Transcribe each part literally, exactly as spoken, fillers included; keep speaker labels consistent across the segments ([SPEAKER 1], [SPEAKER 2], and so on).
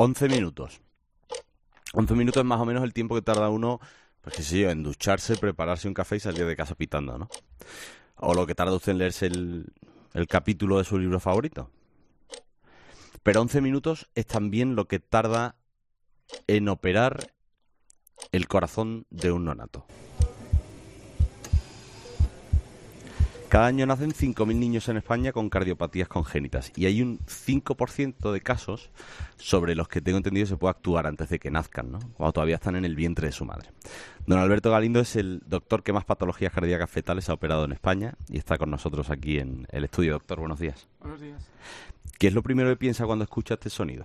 [SPEAKER 1] once minutos. once minutos es más o menos el tiempo que tarda uno, pues qué sé yo, en ducharse, prepararse un café y salir de casa pitando, ¿no? O lo que tarda usted en leerse el, el capítulo de su libro favorito. Pero once minutos es también lo que tarda en operar el corazón de un neonato. Cada año nacen cinco mil niños en España con cardiopatías congénitas y hay un cinco por ciento de casos sobre los que tengo entendido se puede actuar antes de que nazcan, ¿no? Cuando todavía están en el vientre de su madre. Don Alberto Galindo es el doctor que más patologías cardíacas fetales ha operado en España y está con nosotros aquí en el estudio. Doctor, buenos días.
[SPEAKER 2] Buenos días.
[SPEAKER 1] ¿Qué es lo primero que piensa cuando escucha este sonido?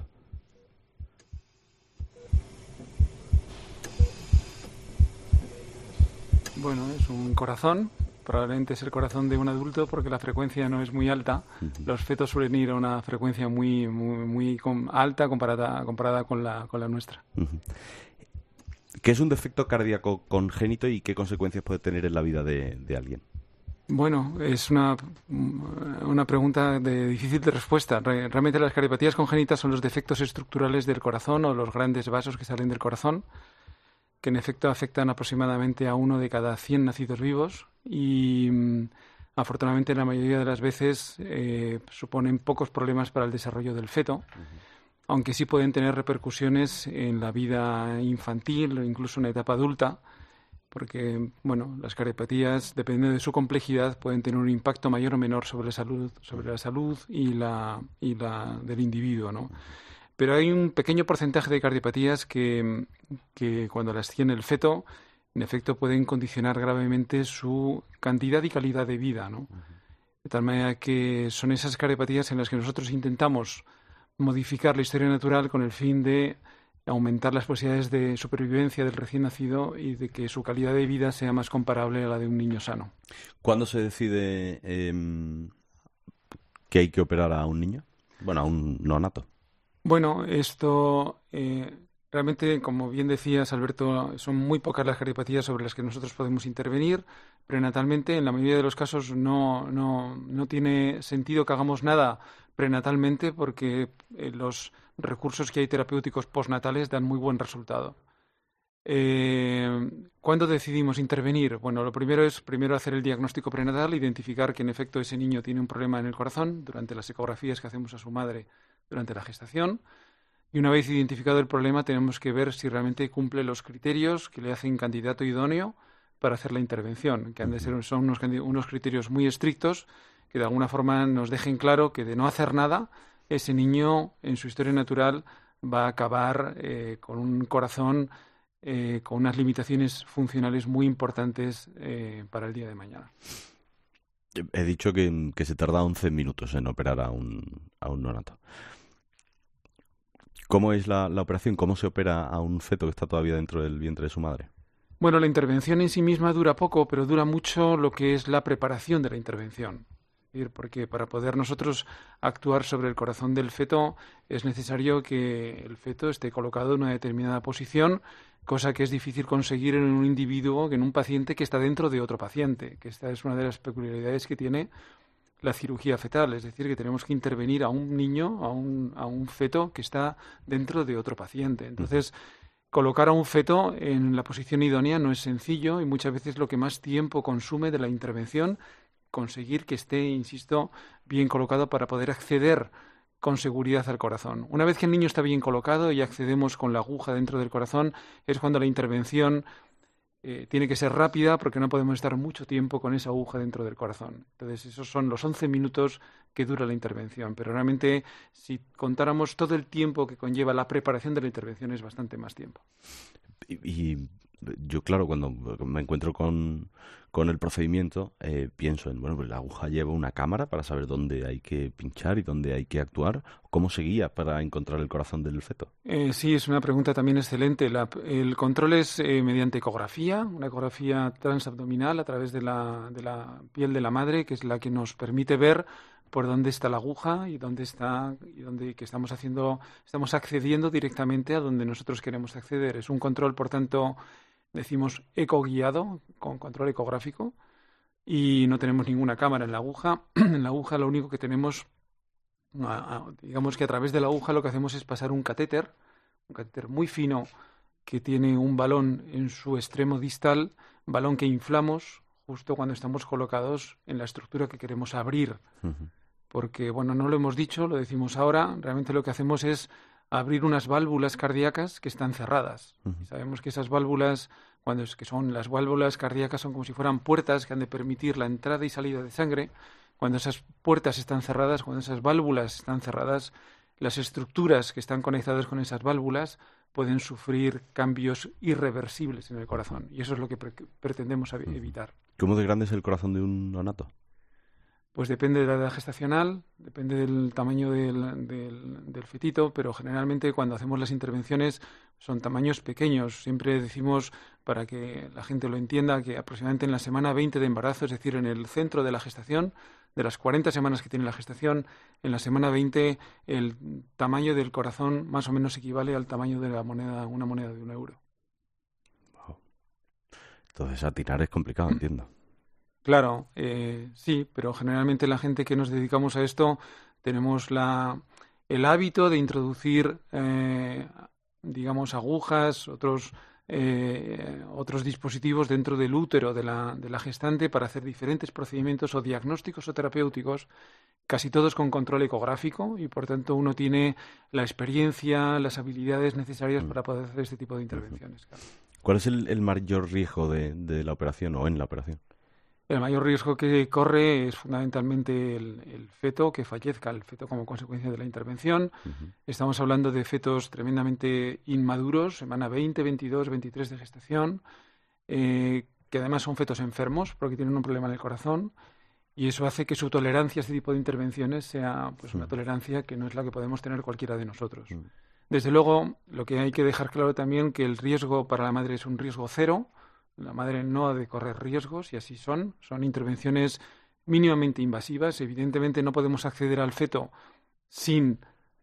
[SPEAKER 2] Bueno, es un corazón. Probablemente es el corazón de un adulto porque la frecuencia no es muy alta. Uh-huh. Los fetos suelen ir a una frecuencia muy muy, muy com- alta comparada, comparada con la, con la nuestra.
[SPEAKER 1] Uh-huh. ¿Qué es un defecto cardíaco congénito y qué consecuencias puede tener en la vida de, de alguien?
[SPEAKER 2] Bueno, es una, una pregunta de difícil de respuesta. Re- realmente las cardiopatías congénitas son los defectos estructurales del corazón o los grandes vasos que salen del corazón, que en efecto afectan aproximadamente a uno de cada cien nacidos vivos y mmm, afortunadamente la mayoría de las veces eh, suponen pocos problemas para el desarrollo del feto, uh-huh. aunque sí pueden tener repercusiones en la vida infantil o incluso en la etapa adulta, porque bueno, las cardiopatías, dependiendo de su complejidad, pueden tener un impacto mayor o menor sobre la salud, sobre la salud y la, y la del individuo, ¿no? Pero hay un pequeño porcentaje de cardiopatías que, que cuando las tiene el feto, en efecto pueden condicionar gravemente su cantidad y calidad de vida, ¿no? Uh-huh. De tal manera que son esas cardiopatías en las que nosotros intentamos modificar la historia natural con el fin de aumentar las posibilidades de supervivencia del recién nacido y de que su calidad de vida sea más comparable a la de un niño sano.
[SPEAKER 1] ¿Cuándo se decide eh, que hay que operar a un niño? Bueno, a un neonato.
[SPEAKER 2] Bueno, esto eh, realmente, como bien decías, Alberto, son muy pocas las cardiopatías sobre las que nosotros podemos intervenir prenatalmente. En la mayoría de los casos no, no, no tiene sentido que hagamos nada prenatalmente porque eh, los recursos que hay terapéuticos postnatales dan muy buen resultado. Eh, ¿Cuándo decidimos intervenir? Bueno, lo primero es primero hacer el diagnóstico prenatal, identificar que en efecto ese niño tiene un problema en el corazón durante las ecografías que hacemos a su madre durante la gestación, y una vez identificado el problema tenemos que ver si realmente cumple los criterios que le hacen candidato idóneo para hacer la intervención, que han de ser son unos, unos criterios muy estrictos que de alguna forma nos dejen claro que de no hacer nada ese niño en su historia natural va a acabar eh, con un corazón eh, con unas limitaciones funcionales muy importantes eh, para el día de mañana.
[SPEAKER 1] He dicho que, que se tarda once minutos en operar a un, a un neonato. ¿Cómo es la, la operación? ¿Cómo se opera a un feto que está todavía dentro del vientre de su madre?
[SPEAKER 2] Bueno, la intervención en sí misma dura poco, pero dura mucho lo que es la preparación de la intervención. Porque para poder nosotros actuar sobre el corazón del feto es necesario que el feto esté colocado en una determinada posición, cosa que es difícil conseguir en un individuo, en un paciente que está dentro de otro paciente, que esta es una de las peculiaridades que tiene la cirugía fetal, es decir, que tenemos que intervenir a un niño, a un, a un feto que está dentro de otro paciente. Entonces, colocar a un feto en la posición idónea no es sencillo y muchas veces lo que más tiempo consume de la intervención conseguir que esté, insisto, bien colocado para poder acceder con seguridad al corazón. Una vez que el niño está bien colocado y accedemos con la aguja dentro del corazón, es cuando la intervención eh, tiene que ser rápida porque no podemos estar mucho tiempo con esa aguja dentro del corazón. Entonces, esos son los once minutos que dura la intervención. Pero realmente, si contáramos todo el tiempo que conlleva la preparación de la intervención, es bastante más tiempo.
[SPEAKER 1] Y, y yo, claro, cuando me encuentro con, con el procedimiento, eh, pienso en, bueno, pues la aguja lleva una cámara para saber dónde hay que pinchar y dónde hay que actuar. ¿Cómo se guía para encontrar el corazón del feto?
[SPEAKER 2] Eh, sí, es una pregunta también excelente. La, el control es eh, mediante ecografía, una ecografía transabdominal a través de la, de la piel de la madre, que es la que nos permite ver por dónde está la aguja y dónde está y dónde que estamos haciendo, estamos accediendo directamente a donde nosotros queremos acceder. Es un control, por tanto, decimos ecoguiado, con control ecográfico, y no tenemos ninguna cámara en la aguja. En la aguja lo único que tenemos, digamos que a través de la aguja lo que hacemos es pasar un catéter un catéter muy fino que tiene un balón en su extremo distal, balón que inflamos justo cuando estamos colocados en la estructura que queremos abrir. Uh-huh. Porque, bueno, no lo hemos dicho, lo decimos ahora, realmente lo que hacemos es abrir unas válvulas cardíacas que están cerradas. Uh-huh. Sabemos que esas válvulas, cuando es que son las válvulas cardíacas, son como si fueran puertas que han de permitir la entrada y salida de sangre. Cuando esas puertas están cerradas, cuando esas válvulas están cerradas, las estructuras que están conectadas con esas válvulas pueden sufrir cambios irreversibles en el corazón. Y eso es lo que pre- pretendemos evitar.
[SPEAKER 1] ¿Cómo de grande es el corazón de un neonato?
[SPEAKER 2] Pues depende de la edad gestacional, depende del tamaño del, del, del fetito, pero generalmente cuando hacemos las intervenciones son tamaños pequeños. Siempre decimos, para que la gente lo entienda, que aproximadamente en la semana veinte de embarazo, es decir, en el centro de la gestación, de las cuarenta semanas que tiene la gestación, en la semana veinte el tamaño del corazón más o menos equivale al tamaño de la moneda, una moneda de un euro.
[SPEAKER 1] Wow. Entonces atinar es complicado, entiendo.
[SPEAKER 2] Claro, eh, sí, pero generalmente la gente que nos dedicamos a esto tenemos la, el hábito de introducir, eh, digamos, agujas, otros eh, otros dispositivos dentro del útero de la, de la gestante para hacer diferentes procedimientos o diagnósticos o terapéuticos, casi todos con control ecográfico, y por tanto uno tiene la experiencia, las habilidades necesarias para poder hacer este tipo de intervenciones. Claro.
[SPEAKER 1] ¿Cuál es el, el mayor riesgo de, de la operación o en la operación?
[SPEAKER 2] El mayor riesgo que corre es fundamentalmente el, el feto, que fallezca el feto como consecuencia de la intervención. Uh-huh. Estamos hablando de fetos tremendamente inmaduros, semana veinte, veintidós, veintitrés de gestación, eh, que además son fetos enfermos porque tienen un problema en el corazón, y eso hace que su tolerancia a este tipo de intervenciones sea pues, uh-huh. una tolerancia que no es la que podemos tener cualquiera de nosotros. Uh-huh. Desde luego, lo que hay que dejar claro también que el riesgo para la madre es un riesgo cero. La madre no ha de correr riesgos, y así son. Son intervenciones mínimamente invasivas. Evidentemente no podemos acceder al feto sin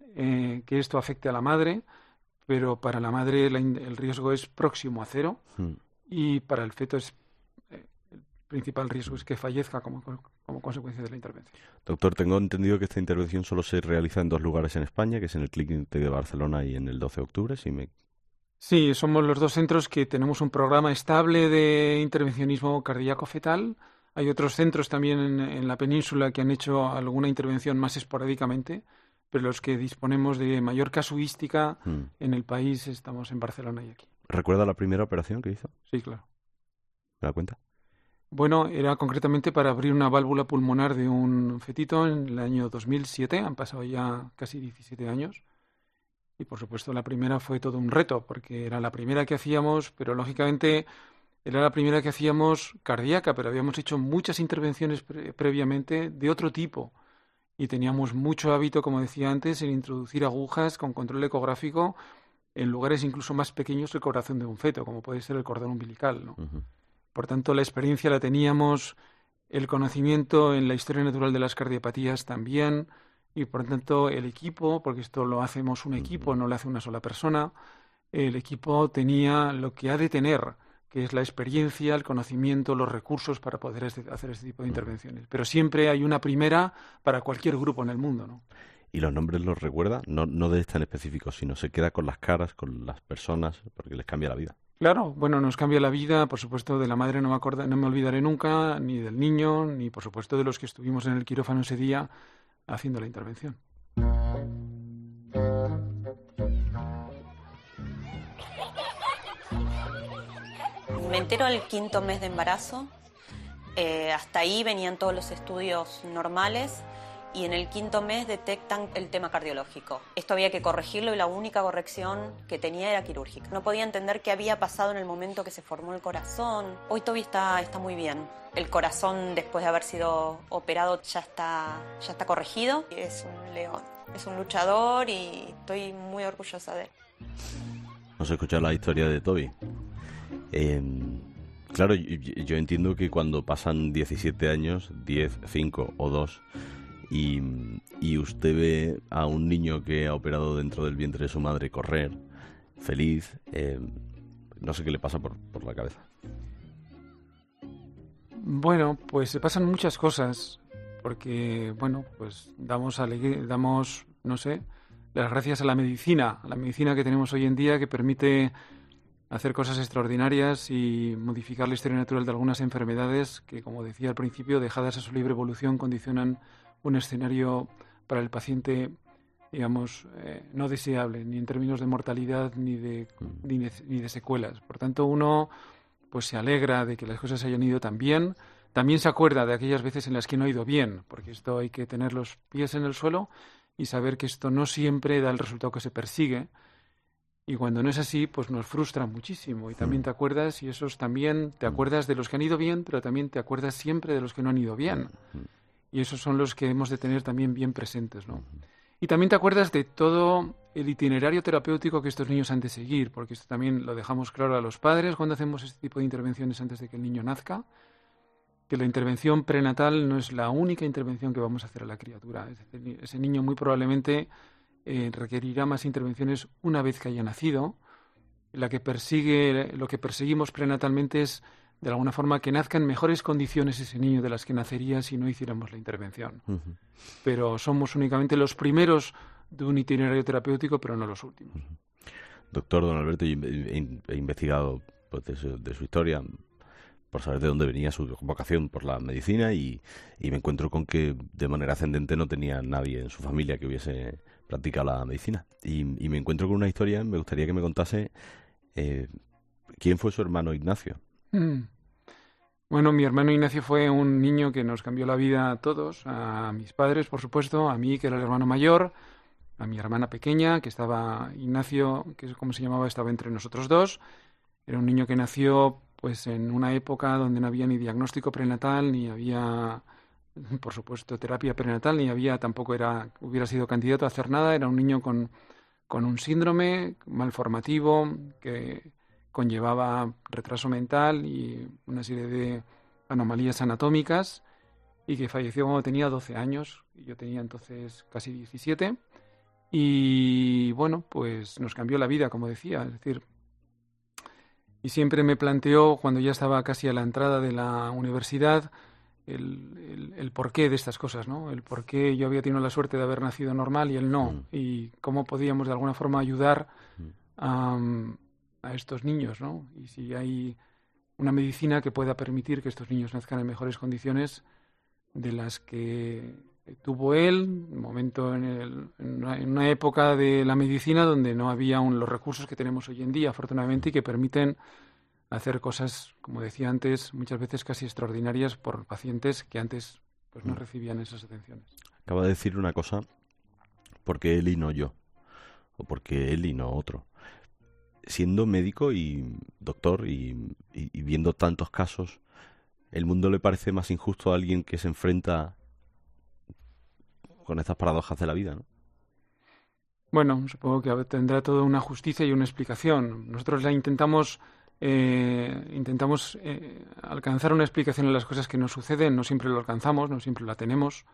[SPEAKER 2] eh, que esto afecte a la madre, pero para la madre la, el riesgo es próximo a cero, mm. y para el feto es, eh, el principal riesgo es que fallezca como, como consecuencia de la intervención.
[SPEAKER 1] Doctor, tengo entendido que esta intervención solo se realiza en dos lugares en España, que es en el Clínic de Barcelona y en el doce de octubre, si me...
[SPEAKER 2] Sí, somos los dos centros que tenemos un programa estable de intervencionismo cardíaco fetal. Hay otros centros también en, en la península que han hecho alguna intervención más esporádicamente, pero los que disponemos de mayor casuística mm. en el país estamos en Barcelona y aquí.
[SPEAKER 1] ¿Recuerda la primera operación que hizo?
[SPEAKER 2] Sí, claro.
[SPEAKER 1] ¿Me da cuenta?
[SPEAKER 2] Bueno, era concretamente para abrir una válvula pulmonar de un fetito en el año dos mil siete. Han pasado ya casi diecisiete años. Y, por supuesto, la primera fue todo un reto, porque era la primera que hacíamos, pero, lógicamente, era la primera que hacíamos cardíaca, pero habíamos hecho muchas intervenciones pre- previamente de otro tipo. Y teníamos mucho hábito, como decía antes, en introducir agujas con control ecográfico en lugares incluso más pequeños que el corazón de un feto, como puede ser el cordón umbilical, ¿no? Uh-huh. Por tanto, la experiencia la teníamos, el conocimiento en la historia natural de las cardiopatías también. Y, por tanto, el equipo, porque esto lo hacemos un equipo, no lo hace una sola persona, el equipo tenía lo que ha de tener, que es la experiencia, el conocimiento, los recursos para poder este, hacer este tipo de intervenciones. Pero siempre hay una primera para cualquier grupo en el mundo, ¿no?
[SPEAKER 1] ¿Y los nombres los recuerda? No, no de tan específicos, sino se queda con las caras, con las personas, porque les cambia la vida.
[SPEAKER 2] Claro, bueno, nos cambia la vida, por supuesto, de la madre no me, acorda, no me olvidaré nunca, ni del niño, ni, por supuesto, de los que estuvimos en el quirófano ese día haciendo la intervención.
[SPEAKER 3] Me entero al quinto mes de embarazo. Eh, hasta ahí venían todos los estudios normales, y en el quinto mes detectan el tema cardiológico. Esto había que corregirlo, y la única corrección que tenía era quirúrgica. No podía entender qué había pasado en el momento que se formó el corazón. Hoy Toby está, está muy bien. El corazón, después de haber sido operado, ya está, ya está corregido. Es un león, es un luchador, y estoy muy orgullosa de él.
[SPEAKER 1] Vamos a escuchar la historia de Toby. Eh, claro, yo, yo entiendo que cuando pasan diecisiete años, diez, cinco o dos, y, y usted ve a un niño que ha operado dentro del vientre de su madre correr, feliz, eh, no sé qué le pasa por, por la cabeza.
[SPEAKER 2] Bueno, pues se pasan muchas cosas, porque, bueno, pues damos alegría, damos, no sé, las gracias a la medicina, a la medicina que tenemos hoy en día, que permite hacer cosas extraordinarias y modificar la historia natural de algunas enfermedades que, como decía al principio, dejadas a su libre evolución, condicionan un escenario para el paciente, digamos, eh, no deseable, ni en términos de mortalidad ni de, ni de, ni de secuelas. Por tanto, uno pues se alegra de que las cosas hayan ido tan bien. También se acuerda de aquellas veces en las que no ha ido bien, porque esto hay que tener los pies en el suelo y saber que esto no siempre da el resultado que se persigue. Y cuando no es así, pues nos frustra muchísimo. Y también te acuerdas, y esos también, te acuerdas de los que han ido bien, pero también te acuerdas siempre de los que no han ido bien. Y esos son los que hemos de tener también bien presentes, ¿no? Y también te acuerdas de todo el itinerario terapéutico que estos niños han de seguir, porque esto también lo dejamos claro a los padres cuando hacemos este tipo de intervenciones antes de que el niño nazca, que la intervención prenatal no es la única intervención que vamos a hacer a la criatura. Es decir, ese niño muy probablemente eh, requerirá más intervenciones una vez que haya nacido. La que persigue, lo que perseguimos prenatalmente es, de alguna forma, que nazca en mejores condiciones ese niño de las que nacería si no hiciéramos la intervención. Uh-huh. Pero somos únicamente los primeros de un itinerario terapéutico, pero no los últimos. Uh-huh.
[SPEAKER 1] Doctor Don Alberto, he, he investigado pues, de, su, de su historia por saber de dónde venía su vocación por la medicina y, y me encuentro con que de manera ascendente no tenía nadie en su familia que hubiese practicado la medicina. Y, y me encuentro con una historia, me gustaría que me contase eh, quién fue su hermano Ignacio.
[SPEAKER 2] Mm. Bueno, mi hermano Ignacio fue un niño que nos cambió la vida a todos, a mis padres, por supuesto, a mí, que era el hermano mayor, a mi hermana pequeña, que estaba, Ignacio, que es como se llamaba, estaba entre nosotros dos. Era un niño que nació pues en una época donde no había ni diagnóstico prenatal, ni había, por supuesto, terapia prenatal, ni había, tampoco era, hubiera sido candidato a hacer nada. Era un niño con, con un síndrome malformativo que conllevaba retraso mental y una serie de anomalías anatómicas y que falleció cuando tenía doce años. Yo tenía entonces casi diecisiete y, bueno, pues nos cambió la vida, como decía. Es decir, y siempre me planteó, cuando ya estaba casi a la entrada de la universidad, el, el, el porqué de estas cosas, ¿no? El por qué yo había tenido la suerte de haber nacido normal y él no. Mm. Y cómo podíamos, de alguna forma, ayudar a... Um, a estos niños, ¿no? Y si hay una medicina que pueda permitir que estos niños nazcan en mejores condiciones de las que tuvo él, un momento en, el, en, una, en una época de la medicina donde no había aún los recursos que tenemos hoy en día, afortunadamente, y que permiten hacer cosas, como decía antes, muchas veces casi extraordinarias por pacientes que antes pues no recibían esas atenciones.
[SPEAKER 1] Acaba de decir una cosa, porque él y no yo, o porque él y no otro. Siendo médico y doctor y, y, y viendo tantos casos, ¿el mundo le parece más injusto a alguien que se enfrenta con estas paradojas de la vida, no?
[SPEAKER 2] Bueno, supongo que tendrá toda una justicia y una explicación. Nosotros la intentamos, eh, intentamos eh, alcanzar una explicación a las cosas que nos suceden. No siempre lo alcanzamos, no siempre la tenemos.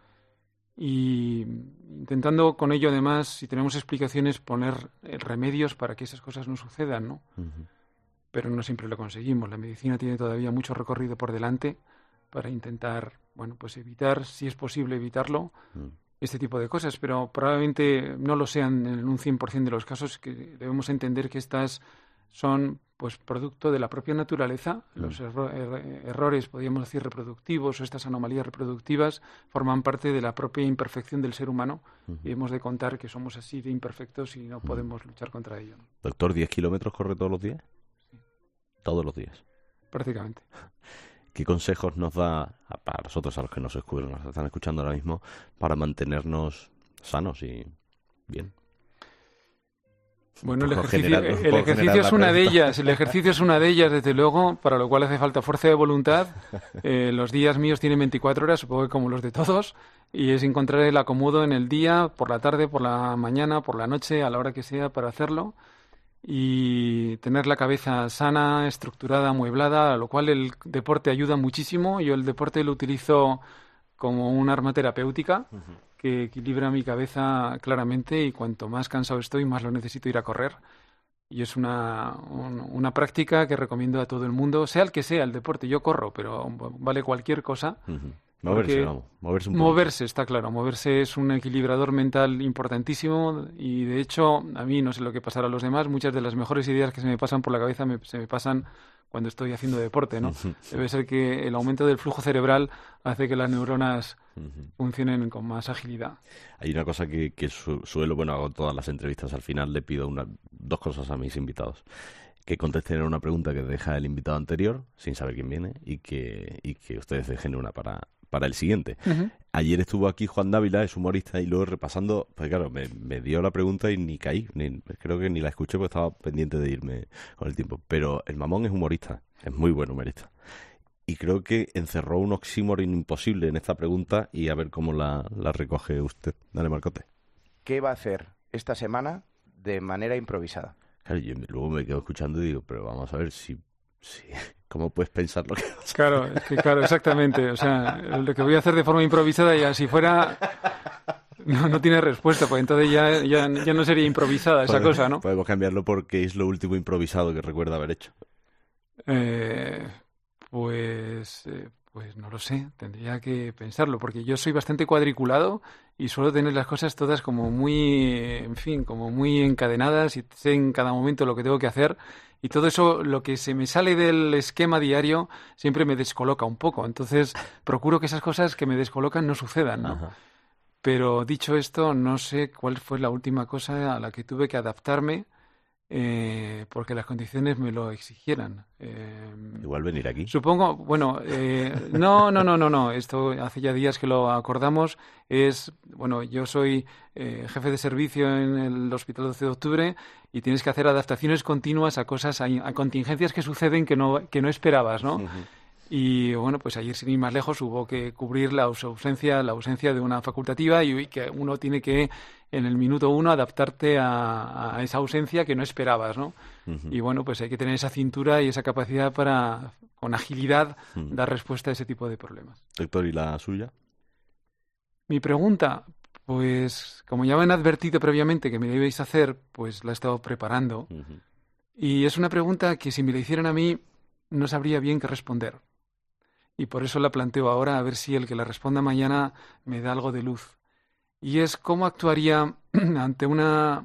[SPEAKER 2] Y intentando con ello, además, si tenemos explicaciones, poner remedios para que esas cosas no sucedan, ¿no? Uh-huh. Pero no siempre lo conseguimos. La medicina tiene todavía mucho recorrido por delante para intentar, bueno, pues evitar, si es posible evitarlo, uh-huh. este tipo de cosas. Pero probablemente no lo sean en un cien por ciento de los casos, que debemos entender que estas son pues producto de la propia naturaleza. Mm. Los erro- er- errores, podríamos decir, reproductivos o estas anomalías reproductivas forman parte de la propia imperfección del ser humano mm. y hemos de contar que somos así de imperfectos y no mm. podemos luchar contra ello.
[SPEAKER 1] Doctor, ¿diez kilómetros corre todos los días?
[SPEAKER 2] Sí.
[SPEAKER 1] Todos los días.
[SPEAKER 2] Prácticamente.
[SPEAKER 1] ¿Qué consejos nos da para nosotros, a los que nos, escu- nos están escuchando ahora mismo, para mantenernos sanos y bien?
[SPEAKER 2] Bueno, el ejercicio, el ejercicio es una de ellas, el ejercicio es una de ellas, desde luego, para lo cual hace falta fuerza de voluntad. Eh, los días míos tienen veinticuatro horas, supongo que como los de todos, y es encontrar el acomodo en el día, por la tarde, por la mañana, por la noche, a la hora que sea, para hacerlo, y tener la cabeza sana, estructurada, amueblada, a lo cual el deporte ayuda muchísimo. Yo el deporte lo utilizo como un arma terapéutica, uh-huh. que equilibra mi cabeza claramente, y cuanto más cansado estoy, más lo necesito ir a correr. Y es una, un, una práctica que recomiendo a todo el mundo, sea el que sea el deporte. Yo corro, pero vale cualquier cosa, uh-huh.
[SPEAKER 1] Moverse, vamos, moverse un poco.
[SPEAKER 2] Moverse, está claro. Moverse es un equilibrador mental importantísimo y, de hecho, a mí, no sé lo que pasará a los demás, muchas de las mejores ideas que se me pasan por la cabeza me, se me pasan cuando estoy haciendo deporte, ¿no? Debe ser que el aumento del flujo cerebral hace que las neuronas funcionen con más agilidad.
[SPEAKER 1] Hay una cosa que, que su, suelo, bueno, hago todas las entrevistas, al final le pido una, dos cosas a mis invitados. Que contesten una pregunta que deja el invitado anterior, sin saber quién viene, y que, y que ustedes dejen una para... para el siguiente. Uh-huh. Ayer estuvo aquí Juan Dávila, es humorista, y luego repasando, pues claro, me, me dio la pregunta y ni caí, ni, creo que ni la escuché porque estaba pendiente de irme con el tiempo. Pero el Mamón es humorista, es muy buen humorista. Y creo que encerró un oxímoron imposible en esta pregunta y a ver cómo la, la recoge usted. Dale, Marcote.
[SPEAKER 4] ¿Qué va a hacer esta semana de manera improvisada?
[SPEAKER 1] Claro, yo luego me quedo escuchando y digo, pero vamos a ver si... si ¿cómo puedes pensar lo que vas a hacer?
[SPEAKER 2] Claro, es que, claro, exactamente. O sea, lo que voy a hacer de forma improvisada, ya si fuera... No, no tiene respuesta, pues entonces ya, ya, ya no sería improvisada esa
[SPEAKER 1] podemos,
[SPEAKER 2] cosa, ¿no?
[SPEAKER 1] Podemos cambiarlo porque es lo último improvisado que recuerda haber hecho.
[SPEAKER 2] Eh, pues... Eh, pues no lo sé, tendría que pensarlo, porque yo soy bastante cuadriculado y suelo tener las cosas todas como muy, en fin, como muy encadenadas y sé en cada momento lo que tengo que hacer. Y todo eso, lo que se me sale del esquema diario, siempre me descoloca un poco. Entonces, procuro que esas cosas que me descolocan no sucedan, ¿no? Ajá. Pero dicho esto, no sé cuál fue la última cosa a la que tuve que adaptarme eh, porque las condiciones me lo exigieran. Eh,
[SPEAKER 1] Igual venir aquí.
[SPEAKER 2] Supongo, bueno, eh, no, no, no, no, no. Esto hace ya días que lo acordamos. Es, bueno, yo soy eh, jefe de servicio en el Hospital doce de octubre y tienes que hacer adaptaciones continuas a cosas, a, a contingencias que suceden que no, que no esperabas, ¿no? Uh-huh. Y bueno, pues ayer sin ir más lejos hubo que cubrir la ausencia, la ausencia de una facultativa y que uno tiene que en el minuto uno adaptarte a, a esa ausencia que no esperabas, ¿no? Uh-huh. Y bueno, pues hay que tener esa cintura y esa capacidad para, con agilidad, uh-huh. dar respuesta a ese tipo de problemas.
[SPEAKER 1] Doctor, ¿y la suya?
[SPEAKER 2] Mi pregunta, pues como ya me han advertido previamente que me debéis hacer, pues la he estado preparando. Uh-huh. Y es una pregunta que si me la hicieran a mí no sabría bien qué responder. Y por eso la planteo ahora, a ver si el que la responda mañana me da algo de luz. Y es cómo actuaría ante una...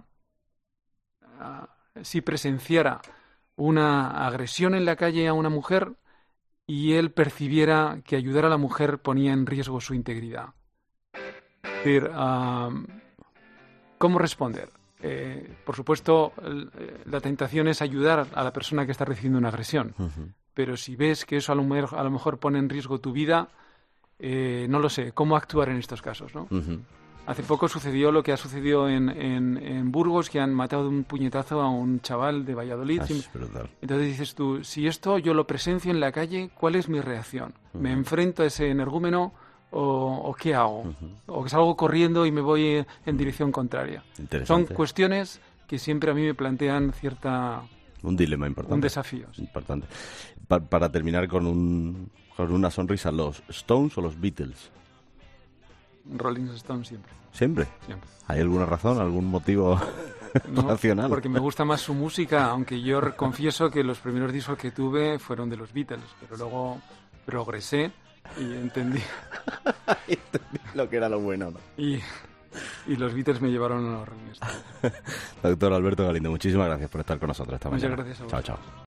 [SPEAKER 2] Uh, si presenciara una agresión en la calle a una mujer y él percibiera que ayudar a la mujer ponía en riesgo su integridad. Es decir, uh, ¿cómo responder? Eh, por supuesto, la tentación es ayudar a la persona que está recibiendo una agresión. Uh-huh. Pero si ves que eso a lo mejor, a lo mejor pone en riesgo tu vida, eh, no lo sé, ¿cómo actuar en estos casos, ¿no? Uh-huh. Hace poco sucedió lo que ha sucedido en, en, en Burgos, que han matado de un puñetazo a un chaval de Valladolid. Ah,
[SPEAKER 1] es brutal.
[SPEAKER 2] Entonces dices tú, si esto yo lo presencio en la calle, ¿cuál es mi reacción? Uh-huh. ¿Me enfrento a ese energúmeno o, o qué hago? Uh-huh. ¿O salgo corriendo y me voy en dirección contraria? Son cuestiones que siempre a mí me plantean cierta...
[SPEAKER 1] Un dilema importante.
[SPEAKER 2] Un desafío. Sí.
[SPEAKER 1] Importante. Pa- para terminar con, un, con una sonrisa, ¿los Stones o los Beatles?
[SPEAKER 2] Rolling Stones siempre.
[SPEAKER 1] ¿Siempre?
[SPEAKER 2] Siempre.
[SPEAKER 1] ¿Hay alguna razón, algún motivo
[SPEAKER 2] no,
[SPEAKER 1] racional?
[SPEAKER 2] Porque me gusta más su música, aunque yo confieso que los primeros discos que tuve fueron de los Beatles, pero luego progresé y entendí...
[SPEAKER 1] entendí lo que era lo bueno, ¿no?
[SPEAKER 2] Y... Y los Beatles me llevaron a los Rolling Stones.
[SPEAKER 1] Doctor Alberto Galindo, muchísimas gracias por estar con nosotros esta
[SPEAKER 2] Muchas
[SPEAKER 1] mañana.
[SPEAKER 2] Muchas gracias a vos.
[SPEAKER 1] Chao, chao.